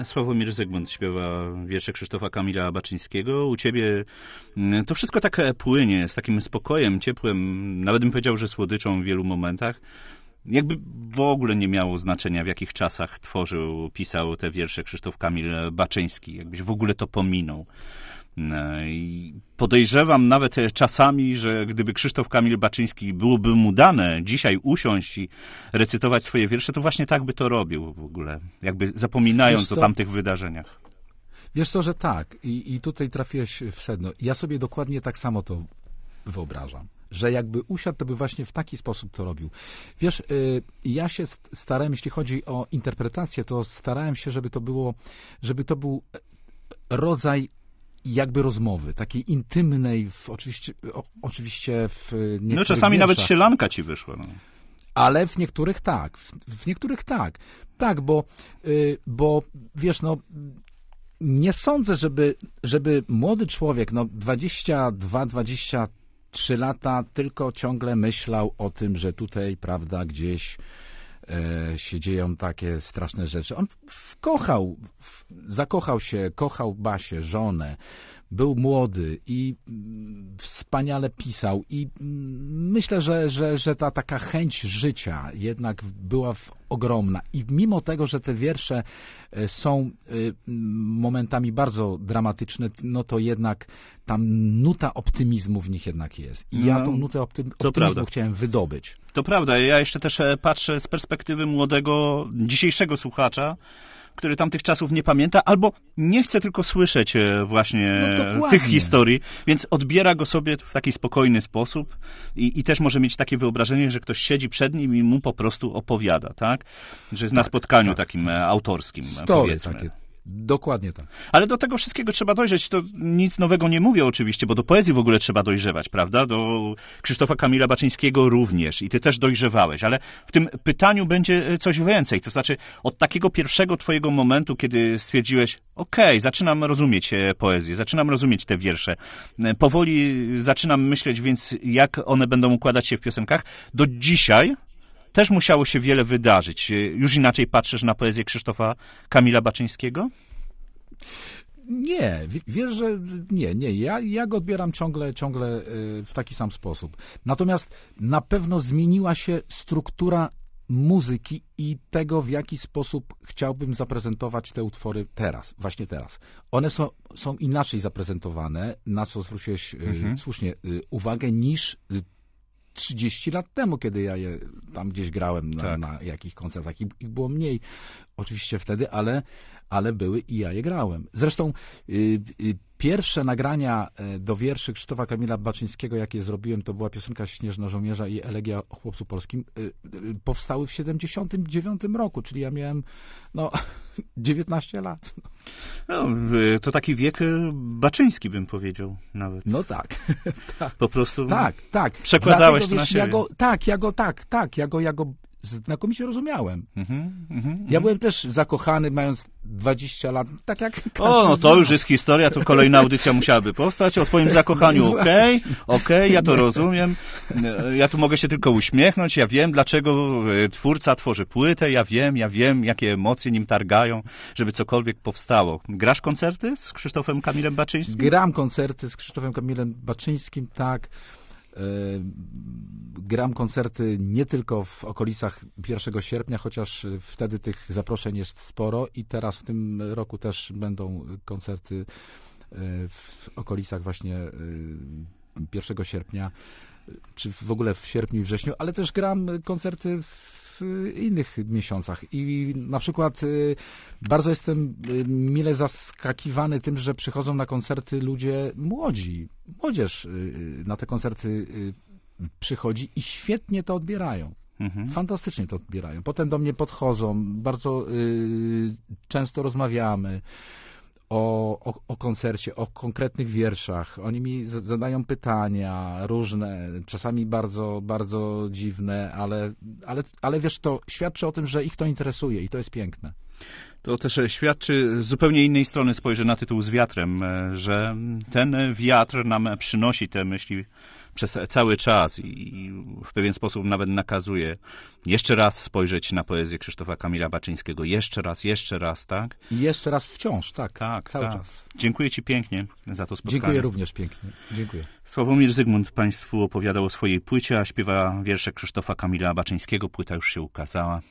Sławomir Zygmunt śpiewa wiersze Krzysztofa Kamila Baczyńskiego. U ciebie to wszystko tak płynie, z takim spokojem, ciepłem, nawet bym powiedział, że słodyczą w wielu momentach. Jakby w ogóle nie miało znaczenia, w jakich czasach pisał te wiersze Krzysztof Kamil Baczyński. Jakbyś w ogóle to pominął. I podejrzewam nawet czasami, że gdyby Krzysztof Kamil Baczyński byłoby mu dane dzisiaj usiąść i recytować swoje wiersze, to właśnie tak by to robił w ogóle, jakby zapominając o tamtych wydarzeniach. Wiesz co, że tak. I tutaj trafiłeś w sedno. Ja sobie dokładnie tak samo to wyobrażam. Że jakby usiadł, to by właśnie w taki sposób to robił. Wiesz, ja się starałem, jeśli chodzi o interpretację, to starałem się, żeby to był rodzaj jakby rozmowy, takiej intymnej, oczywiście w niektórych no czasami wierszach. nawet sielanka ci wyszła. No. Ale w niektórych tak. W niektórych tak. Tak, bo wiesz, no nie sądzę, żeby młody człowiek, 22, 23 lata, tylko ciągle myślał o tym, że tutaj, prawda, gdzieś się dzieją takie straszne rzeczy. On zakochał się, kochał Basię, żonę, był młody i wspaniale pisał i myślę, że ta taka chęć życia jednak była ogromna i mimo tego, że te wiersze są momentami bardzo dramatyczne, no to jednak tam nuta optymizmu w nich jednak jest. I ja tą nutę optymizmu chciałem wydobyć. To prawda. Ja jeszcze też patrzę z perspektywy młodego, dzisiejszego słuchacza, który tamtych czasów nie pamięta, albo nie chce tylko słyszeć właśnie tych historii, więc odbiera go sobie w taki spokojny sposób i też może mieć takie wyobrażenie, że ktoś siedzi przed nim i mu po prostu opowiada, tak? Że jest na spotkaniu takim autorskim, powiedzmy. Takie. Dokładnie tak. Ale do tego wszystkiego trzeba dojrzeć. To nic nowego nie mówię oczywiście, bo do poezji w ogóle trzeba dojrzewać, prawda? Do Krzysztofa Kamila Baczyńskiego również i ty też dojrzewałeś, ale w tym pytaniu będzie coś więcej. To znaczy od takiego pierwszego twojego momentu, kiedy stwierdziłeś, okej, zaczynam rozumieć poezję, zaczynam rozumieć te wiersze. Powoli zaczynam myśleć więc, jak one będą układać się w piosenkach. Do dzisiaj też musiało się wiele wydarzyć. Już inaczej patrzysz na poezję Krzysztofa Kamila Baczyńskiego? Nie, wiesz, że nie. Ja go odbieram ciągle w taki sam sposób. Natomiast na pewno zmieniła się struktura muzyki i tego, w jaki sposób chciałbym zaprezentować te utwory właśnie teraz. One są inaczej zaprezentowane, na co zwróciłeś słusznie uwagę, niż 30 lat temu, kiedy ja je tam gdzieś grałem na jakichś koncertach. Ich było mniej oczywiście wtedy, ale były i ja je grałem. Zresztą pierwsze nagrania do wierszy Krzysztofa Kamila Baczyńskiego, jakie zrobiłem, to była piosenka Śnieżna Żołnierza i Elegia o chłopcu polskim. Powstały w 79 roku, czyli ja miałem 19 lat. No, to taki wiek baczyński, bym powiedział nawet. No tak. Po prostu tak. Przekładałeś to na siebie. Ja go znakomicie rozumiałem. Ja byłem też zakochany, mając 20 lat, tak jak każdy to już jest historia, to kolejna audycja musiałaby powstać o twoim zakochaniu. Okej, ja to rozumiem. Ja tu mogę się tylko uśmiechnąć, ja wiem, dlaczego twórca tworzy płytę, ja wiem, jakie emocje nim targają, żeby cokolwiek powstało. Grasz koncerty z Krzysztofem Kamilem Baczyńskim? Gram koncerty z Krzysztofem Kamilem Baczyńskim, tak. Gram koncerty nie tylko w okolicach 1 sierpnia, chociaż wtedy tych zaproszeń jest sporo i teraz w tym roku też będą koncerty w okolicach właśnie 1 sierpnia, czy w ogóle w sierpniu i wrześniu, ale też gram koncerty w innych miesiącach i na przykład bardzo jestem mile zaskakiwany tym, że przychodzą na koncerty ludzie młodzi. Młodzież na te koncerty przychodzi i świetnie to odbierają. Fantastycznie to odbierają. Potem do mnie podchodzą, bardzo często rozmawiamy o koncercie, o konkretnych wierszach. Oni mi zadają pytania różne, czasami bardzo, bardzo dziwne, ale wiesz, to świadczy o tym, że ich to interesuje i to jest piękne. To też świadczy z zupełnie innej strony, spojrzę na tytuł Z wiatrem, że ten wiatr nam przynosi te myśli przez cały czas i w pewien sposób nawet nakazuje jeszcze raz spojrzeć na poezję Krzysztofa Kamila Baczyńskiego. Jeszcze raz, tak? I jeszcze raz wciąż, tak. Cały tak. czas. Dziękuję ci pięknie za to spotkanie. Dziękuję również pięknie. Dziękuję. Sławomir Zygmunt Państwu opowiadał o swojej płycie, a śpiewa wiersze Krzysztofa Kamila Baczyńskiego. Płyta już się ukazała.